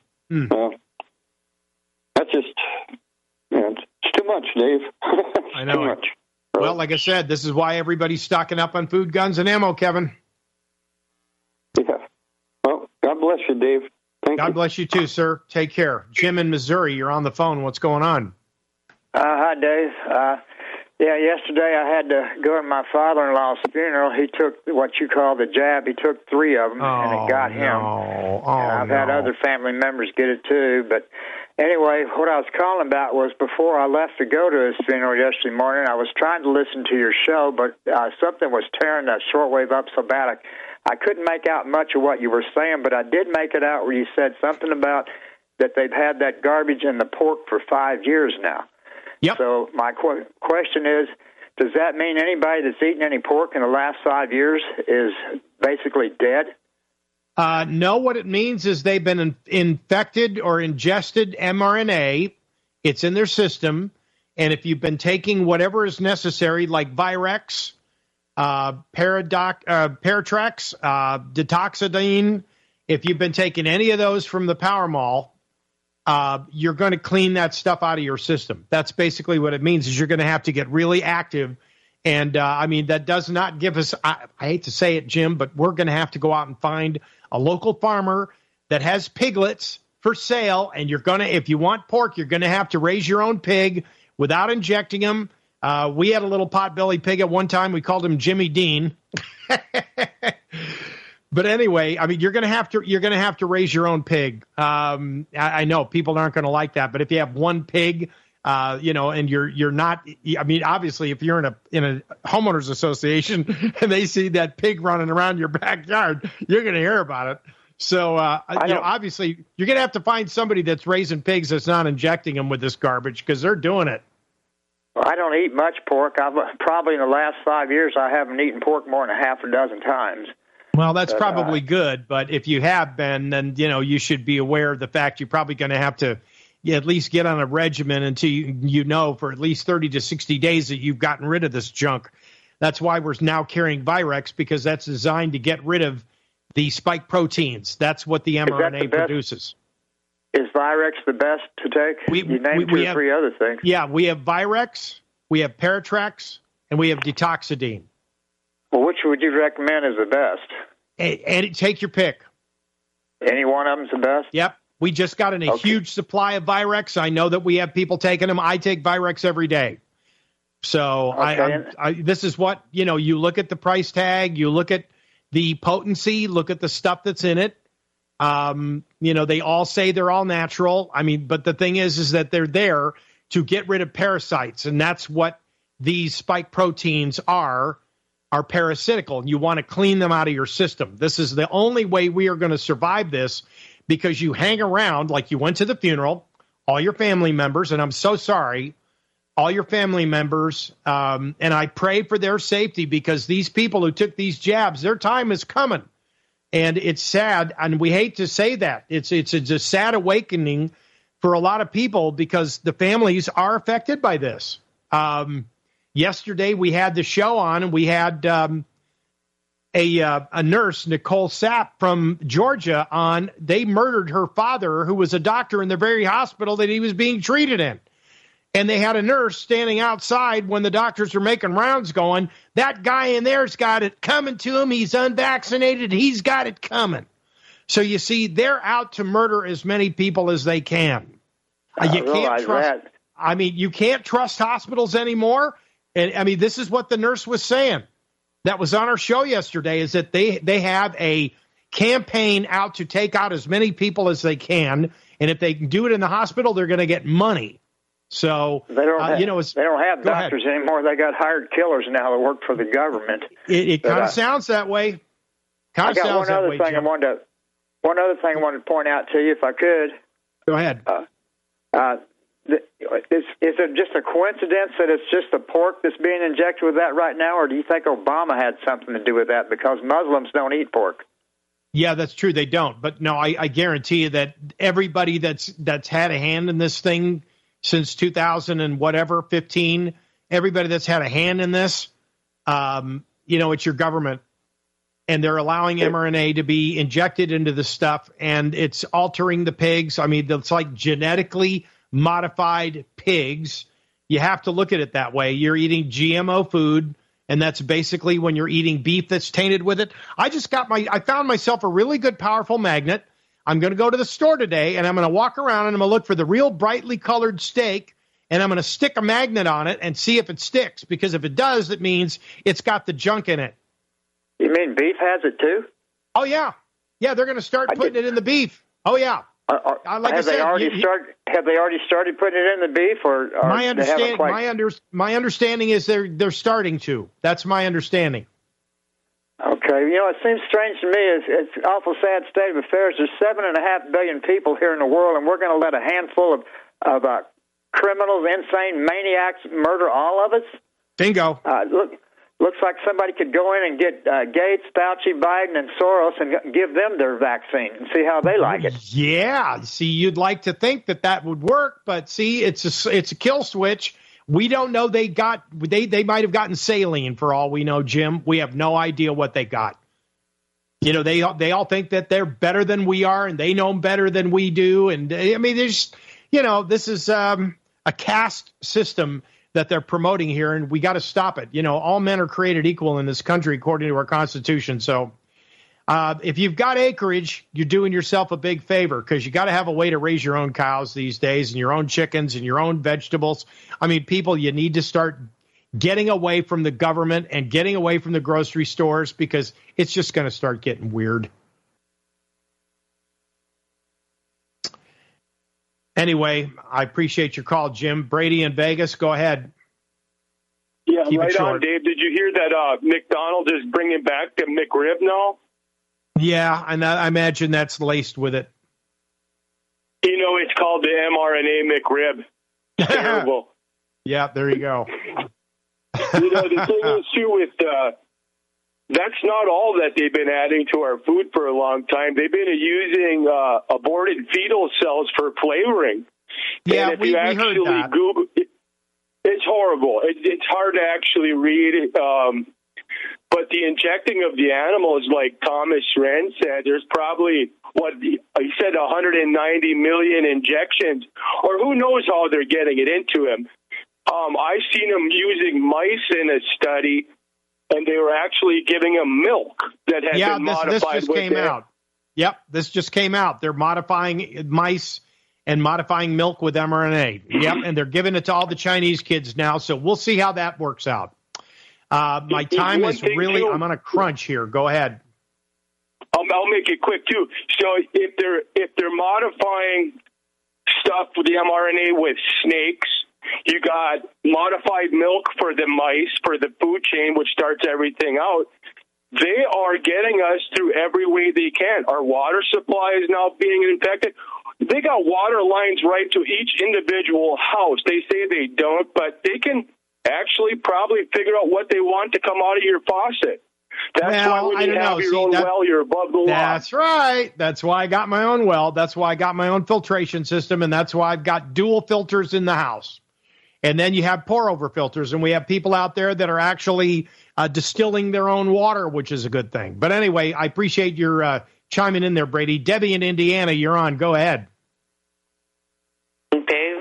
That's just, it's too much, Dave. I know. Too much. Well, like I said, this is why everybody's stocking up on food, guns, and ammo, Kevin. Yeah. Well, God bless you, Dave. Thank you. God bless you too, sir. Take care. Jim in Missouri, you're on the phone. What's going on? Hi, Dave. Yesterday I had to go to my father-in-law's funeral. He took what you call the jab. He took 3 of them, and it got him. I've had other family members get it too. But anyway, what I was calling about was before I left to go to his funeral yesterday morning, I was trying to listen to your show, but something was tearing that shortwave up so bad I couldn't make out much of what you were saying, but I did make it out where you said something about that they've had that garbage in the pork for 5 years now. Yep. So my question is, does that mean anybody that's eaten any pork in the last 5 years is basically dead? No, what it means is they've been infected or ingested mRNA. It's in their system. And if you've been taking whatever is necessary, like Virex, Paratrex, Detoxidine, if you've been taking any of those from the Powermall, you're going to clean that stuff out of your system. That's basically what it means, is you're going to have to get really active. And, that does not give us, I hate to say it, Jim, but we're going to have to go out and find a local farmer that has piglets for sale. And you're going to, if you want pork, you're going to have to raise your own pig without injecting them. We had a little potbelly pig at one time. We called him Jimmy Dean. But anyway, you're going to have to raise your own pig. I know people aren't going to like that, but if you have one pig, and you're not, obviously if you're in a homeowners association and they see that pig running around your backyard, you're going to hear about it. So, obviously you're going to have to find somebody that's raising pigs that's not injecting them with this garbage, because they're doing it. Well, I don't eat much pork. Probably in the last 5 years, I haven't eaten pork more than half a dozen times. Well, that's probably good, but if you have been, then, you should be aware of the fact you're probably going to have to at least get on a regimen until you know for at least 30 to 60 days that you've gotten rid of this junk. That's why we're now carrying Virex, because that's designed to get rid of the spike proteins. That's what the mRNA produces. Is Virex the best to take? You named 2 or 3 other things. Yeah, we have Virex, we have Paratrex, and we have Detoxidine. Well, which would you recommend is the best? And take your pick. Any one of them's the best? Yep. We just got in a huge supply of Virex. I know that we have people taking them. I take Virex every day. So this is what, you look at the price tag, you look at the potency, look at the stuff that's in it. They all say they're all natural. But the thing is that they're there to get rid of parasites. And that's what these spike proteins are parasitical. You want to clean them out of your system. This is the only way we are going to survive this, because you hang around like you went to the funeral, all your family members, and I'm so sorry, all your family members, and I pray for their safety, because these people who took these jabs, their time is coming. And it's sad, and we hate to say that. It's a sad awakening for a lot of people, because the families are affected by this. Yesterday we had the show on, and we had a nurse, Nicole Sapp from Georgia, on they murdered her father, who was a doctor in the very hospital that he was being treated in. And they had a nurse standing outside when the doctors were making rounds going, that guy in there's got it coming to him. He's unvaccinated. He's got it coming. So you see, they're out to murder as many people as they can. You can't trust. That. I mean, you can't trust hospitals anymore. And I mean, this is what the nurse was saying. That was on our show yesterday, is that they have a campaign out to take out as many people as they can. And if they can do it in the hospital, they're going to get money. So, they don't have doctors anymore. They got hired killers now that work for the government. It kind of sounds that way. One other thing I wanted to point out to you, if I could. Go ahead. Is it just a coincidence that it's just the pork that's being injected with that right now, or do you think Obama had something to do with that, because Muslims don't eat pork? Yeah, that's true. They don't. But no, I guarantee you that everybody that's had a hand in this thing since 2015, everybody that's had a hand in this, it's your government. And they're allowing mRNA to be injected into the stuff, and it's altering the pigs. I mean, it's like genetically modified pigs. You have to look at it that way. You're eating GMO food, and that's basically when you're eating beef that's tainted with it. I found myself a really good, powerful magnet. I'm going to go to the store today, and I'm going to walk around, and I'm going to look for the real brightly colored steak, and I'm going to stick a magnet on it and see if it sticks, because if it does, it means it's got the junk in it. You mean beef has it too? Oh, yeah. Yeah, they're going to start putting it in the beef. Oh, yeah. Have they already started putting it in the beef, or my understanding is they're starting to. That's my understanding. Okay, it seems strange to me. It's an awful sad state of affairs. There's 7.5 billion people here in the world, and we're going to let a handful of criminals, insane maniacs murder all of us? Bingo. Looks like somebody could go in and get Gates, Fauci, Biden, and Soros and give them their vaccine and see how they like it. Yeah. See, you'd like to think that would work, but see, it's a kill switch. We don't know. They might have gotten saline for all we know, Jim. We have no idea what they got. They all think that they're better than we are, and they know better than we do. And I mean, this is a caste system that they're promoting here, and we got to stop it. All men are created equal in this country, according to our Constitution. So if you've got acreage, you're doing yourself a big favor, because you got to have a way to raise your own cows these days, and your own chickens and your own vegetables. I mean, people, you need to start getting away from the government and getting away from the grocery stores, because it's just going to start getting weird. Anyway, I appreciate your call, Jim. Brady in Vegas, go ahead. Yeah, keep right on, Dave. Did you hear that McDonald's is bringing back the McRib now? Yeah, and I imagine that's laced with it. It's called the mRNA McRib. Terrible. Yeah, there you go. The thing is, too, with that's not all that they've been adding to our food for a long time. They've been using aborted fetal cells for flavoring. Yeah, and if you actually Google, it's horrible. It's hard to actually read. But the injecting of the animals, like Thomas Wren said, there's probably, he said 190 million injections, or who knows how they're getting it into him. I've seen them using mice in a study, and they were actually giving them milk that had been modified. This just came out. Yep, this just came out. They're modifying mice and modifying milk with mRNA. Yep, and they're giving it to all the Chinese kids now, so we'll see how that works out. My time is really, I'm on a crunch here. Go ahead. I'll make it quick, too. So if they're modifying stuff with the mRNA with snakes, you got modified milk for the mice, for the food chain, which starts everything out. They are getting us through every way they can. Our water supply is now being infected. They got water lines right to each individual house. They say they don't, but they can actually probably figure out what they want to come out of your faucet. That's why when you have your own well, you're above the law. That's right. That's why I got my own well. That's why I got my own filtration system, and that's why I've got dual filters in the house. And then you have pour-over filters, and we have people out there that are actually distilling their own water, which is a good thing. But anyway, I appreciate your chiming in there, Brady. Debbie in Indiana, you're on. Go ahead. Dave.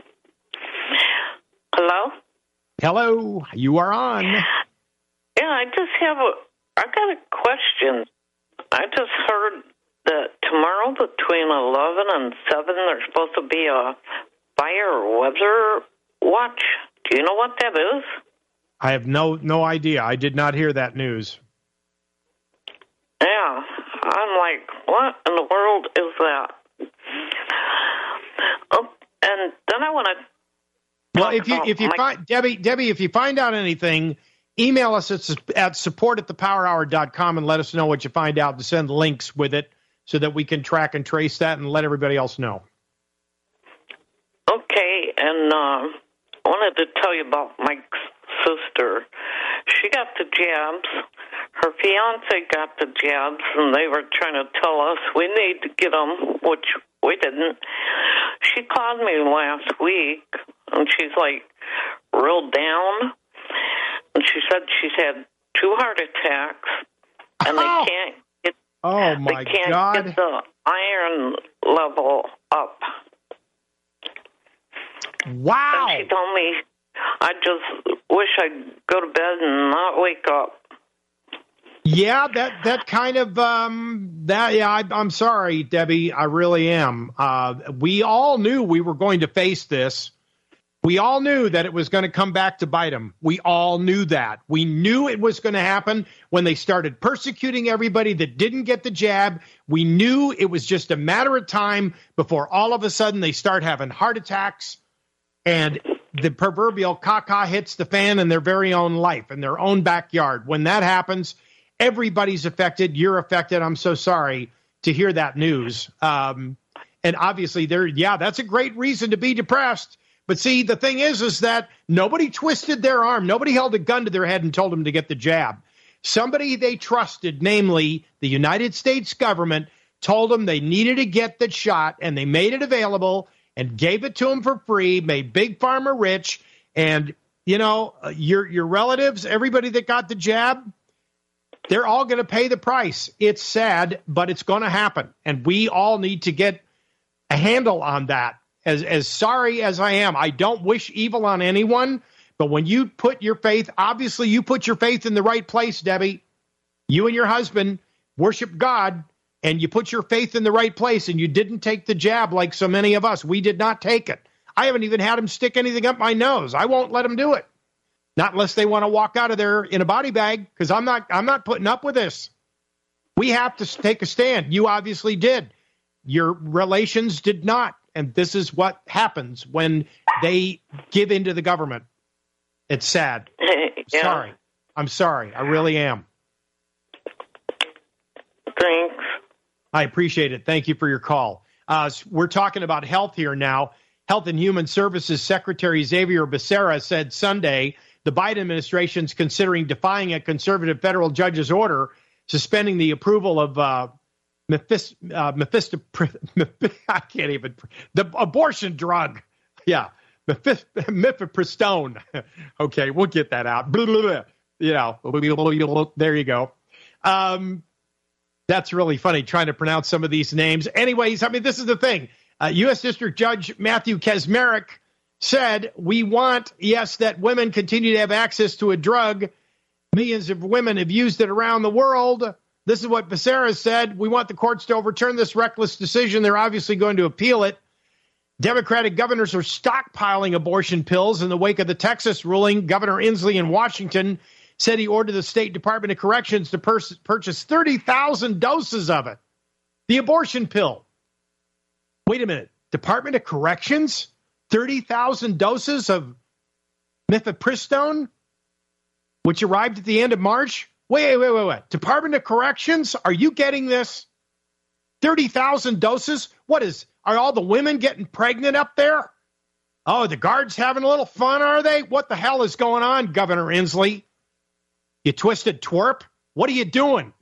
Hello? Hello. You are on. Yeah, I got a question. I just heard that tomorrow between 11 and 7 there's supposed to be a fire weather watch. Do you know what that is? I have no idea. I did not hear that news. Yeah, I'm like, what in the world is that? Oh, and then I want to. Well, if you find Debbie, if you find out anything, email us at support@thepowerhour.com and let us know what you find out and send links with it so that we can track and trace that and let everybody else know. Okay, and I wanted to tell you about Mike's sister. She got the jabs. Her fiance got the jabs, and they were trying to tell us we need to get them, which we didn't. She called me last week, and she's like real down. And she said she's had 2 heart attacks, and they can't get. Oh my they can't God! Get the iron level up. Wow! And she told me, I just wish I'd go to bed and not wake up. Yeah, that kind of I'm sorry, Debbie. I really am. We all knew we were going to face this. We all knew that it was going to come back to bite them. We all knew that. We knew it was going to happen when they started persecuting everybody that didn't get the jab. We knew it was just a matter of time before all of a sudden they start having heart attacks and the proverbial caca hits the fan in their very own life, in their own backyard. When that happens, everybody's affected. You're affected. I'm so sorry to hear that news. And obviously, that's a great reason to be depressed. But see, the thing is that nobody twisted their arm. Nobody held a gun to their head and told them to get the jab. Somebody they trusted, namely the United States government, told them they needed to get the shot, and they made it available and gave it to them for free, made Big Pharma rich. And, your relatives, everybody that got the jab, they're all going to pay the price. It's sad, but it's going to happen. And we all need to get a handle on that. As sorry as I am, I don't wish evil on anyone. But when you put your faith, obviously you put your faith in the right place, Debbie. You and your husband worship God, and you put your faith in the right place, and you didn't take the jab like so many of us. We did not take it. I haven't even had him stick anything up my nose. I won't let him do it. Not unless they want to walk out of there in a body bag, because I'm not putting up with this. We have to take a stand. You obviously did. Your relations did not. And this is what happens when they give in to the government. It's sad. Yeah. Sorry. I'm sorry. I really am. Thanks. I appreciate it. Thank you for your call. We're talking about health here now. Health and Human Services Secretary Xavier Becerra said Sunday the Biden administration is considering defying a conservative federal judge's order suspending the approval of the abortion drug. Yeah, mifepristone. Okay, we'll get that out. There you go. That's really funny, trying to pronounce some of these names. Anyways, I mean, this is the thing. U.S. District Judge Matthew Kacsmaryk said, we want, yes, that women continue to have access to a drug. Millions of women have used it around the world. This is what Becerra said. We want the courts to overturn this reckless decision. They're obviously going to appeal it. Democratic governors are stockpiling abortion pills in the wake of the Texas ruling. Governor Inslee in Washington said he ordered the State Department of Corrections to purchase 30,000 doses of it. The abortion pill. Wait a minute. Department of Corrections? 30,000 doses of mifepristone, which arrived at the end of March? Wait. Department of Corrections? Are you getting this? 30,000 doses? Are all the women getting pregnant up there? Oh, the guards having a little fun, are they? What the hell is going on, Governor Inslee? You twisted twerp? What are you doing?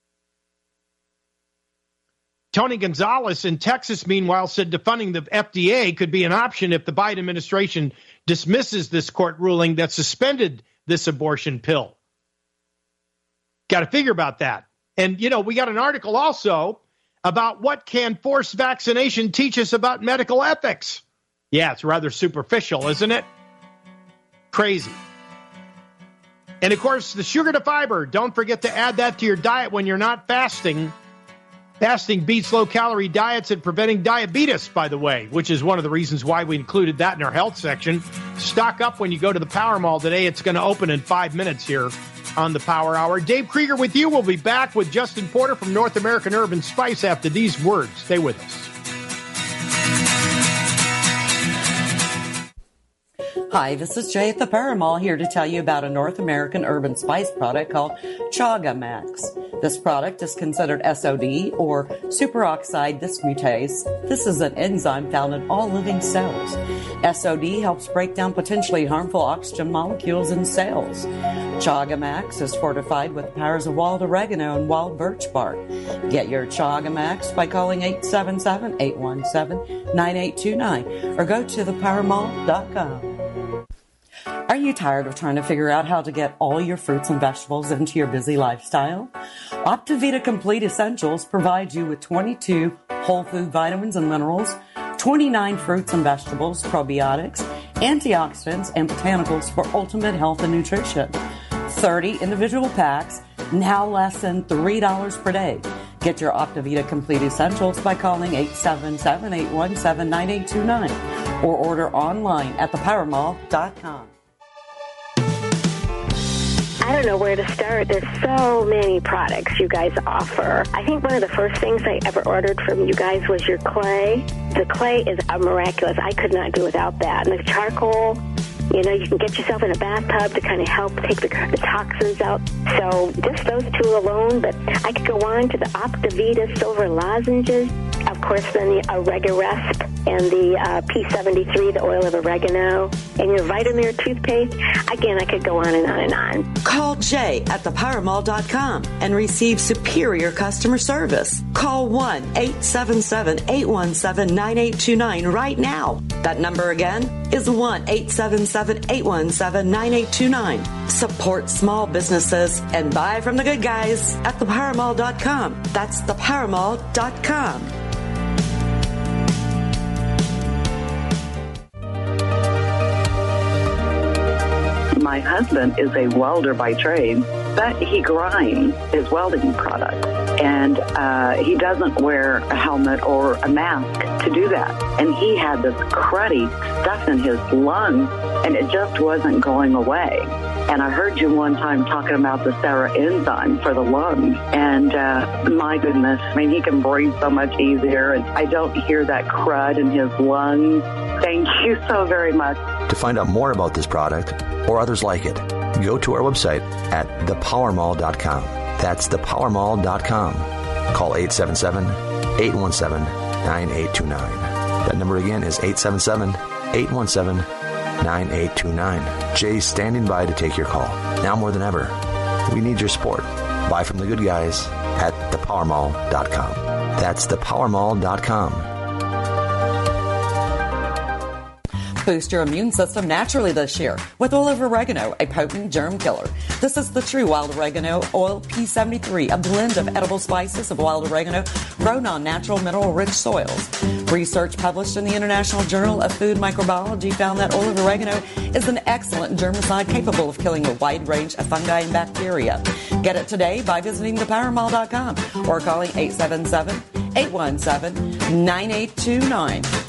Tony Gonzalez in Texas, meanwhile, said defunding the FDA could be an option if the Biden administration dismisses this court ruling that suspended this abortion pill. Got to figure about that. And, we got an article also about what can forced vaccination teach us about medical ethics. Yeah, it's rather superficial, isn't it? Crazy. And, of course, the sugar to fiber. Don't forget to add that to your diet when you're not fasting. Fasting beats low-calorie diets and preventing diabetes, by the way, which is one of the reasons why we included that in our health section. Stock up when you go to the Power Mall today. It's going to open in 5 minutes here on the Power Hour. Dave Krieger with you. We'll be back with Justin Porter from North American Herb and Spice after these words. Stay with us. Hi, this is Jay at the Power Mall here to tell you about a North American herb and spice product called Chaga Max. This product is considered SOD, or superoxide dismutase. This is an enzyme found in all living cells. SOD helps break down potentially harmful oxygen molecules in cells. Chaga Max is fortified with the powers of wild oregano and wild birch bark. Get your Chaga Max by calling 877-817-9829 or go to thepowermall.com. Are you tired of trying to figure out how to get all your fruits and vegetables into your busy lifestyle? Optivita Complete Essentials provides you with 22 whole food vitamins and minerals, 29 fruits and vegetables, probiotics, antioxidants, and botanicals for ultimate health and nutrition. 30 individual packs, now less than $3 per day. Get your Optivita Complete Essentials by calling 877-817-9829 or order online at thepowermall.com. I don't know where to start. There's so many products you guys offer. I think one of the first things I ever ordered from you guys was your clay. The clay is miraculous. I could not do without that. And the charcoal, you can get yourself in a bathtub to kind of help take the toxins out. So just those two alone, but I could go on to the Optivita Silver Lozenges. Of course, then the Oregaresp and the P73, the oil of oregano, and your Vitamir toothpaste. Again, I could go on and on and on. Call Jay at thepowermall.com and receive superior customer service. Call 1-877-817-9829 right now. That number again is 1-877-817-9829. Support small businesses and buy from the good guys at thepowermall.com. That's thepowermall.com. My husband is a welder by trade, but he grinds his welding product. And he doesn't wear a helmet or a mask to do that. And he had this cruddy stuff in his lungs, and it just wasn't going away. And I heard you one time talking about the Sarah enzyme for the lungs. And my goodness, he can breathe so much easier. And I don't hear that crud in his lungs. Thank you so very much. To find out more about this product or others like it, go to our website at thepowermall.com. That's thepowermall.com. Call 877-817-9829. That number again is 877-817-9829. Jay's standing by to take your call. Now more than ever, we need your support. Buy from the good guys at thepowermall.com. That's thepowermall.com. Boost your immune system naturally this year with oil of oregano, a potent germ killer. This is the true wild oregano oil P73, a blend of edible spices of wild oregano grown on natural mineral-rich soils. Research published in the International Journal of Food Microbiology found that oil of oregano is an excellent germicide capable of killing a wide range of fungi and bacteria. Get it today by visiting thepowermall.com or calling 877-817-9829.